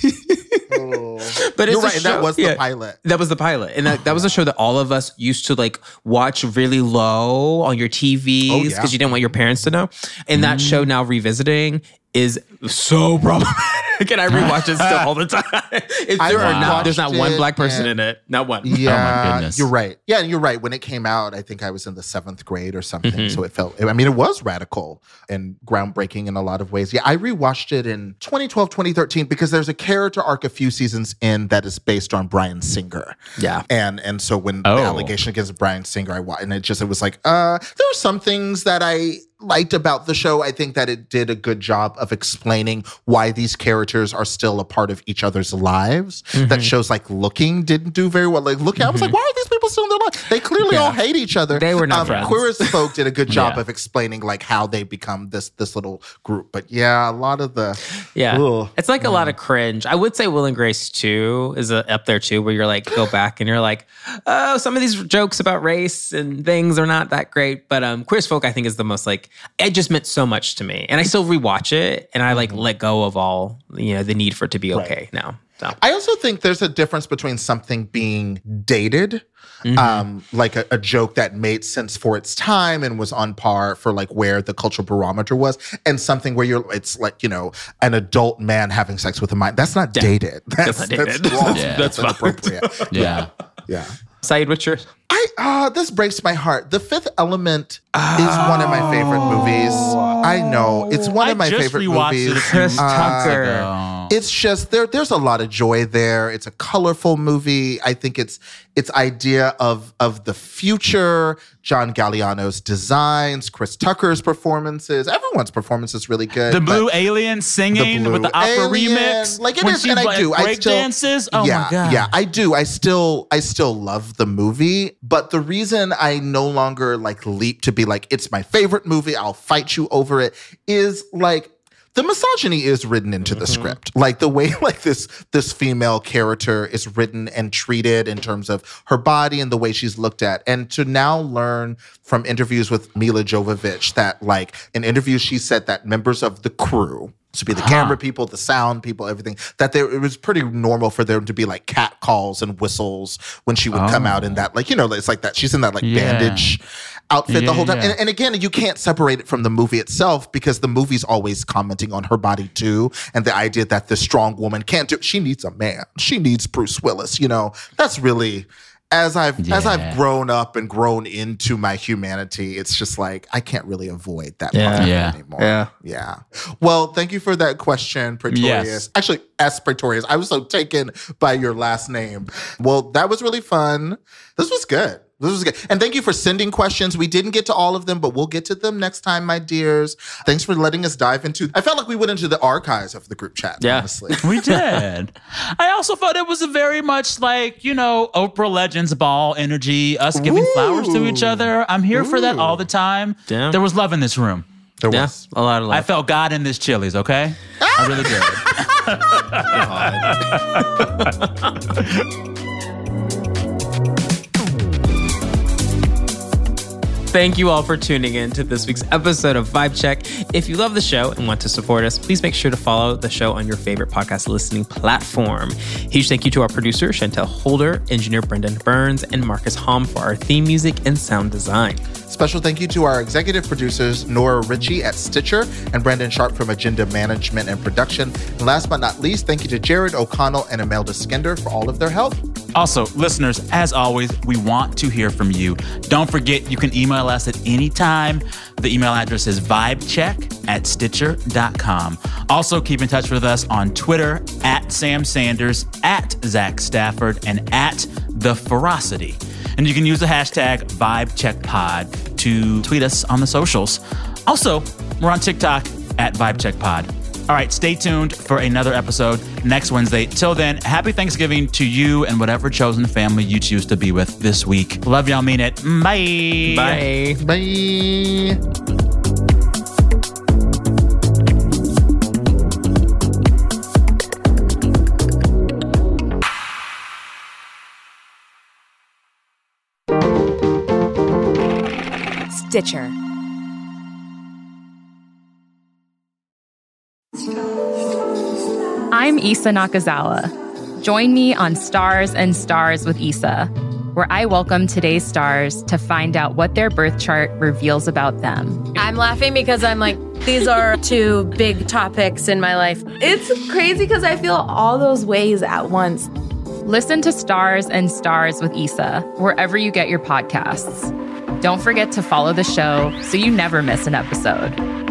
But it's You're a right, and that show- was the yeah. pilot. That was the pilot, and that, that was a show that all of us used to like watch really low on your T Vs because Oh, yeah. you didn't want your parents to know. And that show now revisiting is so problematic, and I rewatch it still all the time. It's, I there are not, there's watched not one it black person and- in it, not one. Yeah, goodness. you're right. Yeah, you're right. When it came out, I think I was in the seventh grade or something. Mm-hmm. So it felt, I mean, it was radical and groundbreaking in a lot of ways. Yeah, I rewatched it in twenty twelve, twenty thirteen because there's a character arc a few seasons in that is based on Bryan Singer. Yeah. And and so when Oh. the allegation against Bryan Singer, I wa- and it just, it was like, uh, there were some things that I liked about the show. I think that it did a good job of explaining why these characters are still a part of each other's lives. Mm-hmm. That shows like Looking didn't do very well. Like Looking, I was like, why are these people still in their lives? They clearly all hate each other. They were not um, friends. Queer as Folk did a good job Yeah. of explaining like how they become this this little group. But yeah, a lot of the Yeah. Ugh. It's like a lot of cringe. I would say Will and Grace two is uh up there too, where you're like, go back and you're like, oh, some of these jokes about race and things are not that great. But um, Queer as Folk, I think, is the most like, it just meant so much to me. And I still rewatch it and I like let go of all, you know, the need for it to be okay now. So. I also think there's a difference between something being dated, Mm-hmm. um, like a, a joke that made sense for its time and was on par for like where the cultural barometer was, and something where you're, it's like, you know, an adult man having sex with a mind. That's not dated. That's, not dated. that's wrong. Yeah. That's That's inappropriate. Yeah. Yeah. Saeed, what's yours? I uh this breaks my heart. The Fifth Element is one of my favorite movies. I know. It's one I of my just favorite rewatched movies. it a few Chris months Tucker. ago. It's just there there's a lot of joy there. It's a colorful movie. I think it's its idea of of the future, John Galliano's designs, Chris Tucker's performances. Everyone's performance is really good. The but blue alien singing the with the Blue opera Alien, remix. like it when is, she and I like, do. I break still dances. Oh yeah, my god. yeah, I do. I still, I still love the movie, but the reason I no longer like leap to be like it's my favorite movie, I'll fight you over it, is like the misogyny is written into mm-hmm. the script. Like the way like this this female character is written and treated in terms of her body and the way she's looked at. And to now learn from interviews with Mila Jovovich that like in interviews she said that members of the crew, to be the huh. camera people, the sound people, everything, that there, it was pretty normal for there to be like cat calls and whistles when she would oh. come out in that, like, you know, it's like that. She's in that like yeah. bandage outfit yeah, the whole time. Yeah. And, and again, you can't separate it from the movie itself because the movie's always commenting on her body too. And the idea that this strong woman can't do, she needs a man. She needs Bruce Willis, you know, that's really... As I've yeah. as I've grown up and grown into my humanity, it's just like I can't really avoid that yeah. part yeah. anymore. Yeah. Yeah. Well, thank you for that question, Pretorius. Yes. Actually, S. Pretorius. I was so taken by your last name. Well, that was really fun. This was good. This was good. And thank you for sending questions. We didn't get to all of them, but we'll get to them next time, my dears. Thanks for letting us dive into... I felt like we went into the archives of the group chat, yeah. honestly. We did. I also thought it was a very much like, you know, Oprah Legends Ball energy, us giving Ooh. flowers to each other. I'm here Ooh. for that all the time. Damn. There was love in this room. There yeah, was. a lot of love. I felt God in this Chili's, okay? I really did. Thank you all for tuning in to this week's episode of Vibe Check. If you love the show and want to support us, please make sure to follow the show on your favorite podcast listening platform. Huge thank you to our producer, Chantel Holder, engineer Brendan Burns, and Marcus Hom for our theme music and sound design. Special thank you to our executive producers, Nora Ritchie at Stitcher and Brandon Sharp from Agenda Management and Production. And last but not least, thank you to Jared O'Connell and Imelda Skender for all of their help. Also, listeners, as always, we want to hear from you. Don't forget, you can email us at any time. The email address is vibecheck at stitcher dot com. Also, keep in touch with us on Twitter, at Sam Sanders, at Zach Stafford, and at The Ferocity. And you can use the hashtag VibeCheckPod to tweet us on the socials. Also, we're on TikTok at VibeCheckPod. All right, stay tuned for another episode next Wednesday. Till then, happy Thanksgiving to you and whatever chosen family you choose to be with this week. Love y'all, mean it. Bye. Bye. Bye. Stitcher. I'm Issa Nakazawa. Join me on Stars and Stars with Issa, where I welcome today's stars to find out what their birth chart reveals about them. I'm laughing because I'm like, these are two big topics in my life. It's crazy because I feel all those ways at once. Listen to Stars and Stars with Issa, wherever you get your podcasts. Don't forget to follow the show so you never miss an episode.